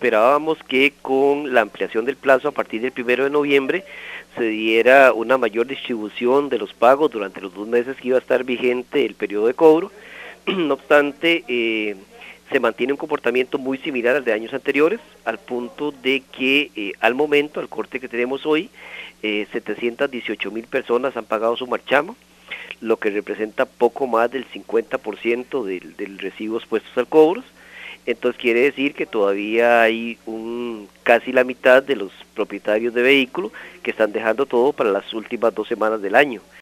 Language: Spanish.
esperábamos que con la ampliación del plazo a partir del 1 de noviembre se diera una mayor distribución de los pagos durante los 2 meses que iba a estar vigente el periodo de cobro. No obstante, se mantiene un comportamiento muy similar al de años anteriores, al punto de que al momento, al corte que tenemos hoy, 718,000 personas han pagado su marchamo, lo que representa poco más del 50% del recibos puestos al cobro. Entonces quiere decir que todavía hay casi la mitad de los propietarios de vehículos que están dejando todo para las últimas 2 semanas del año.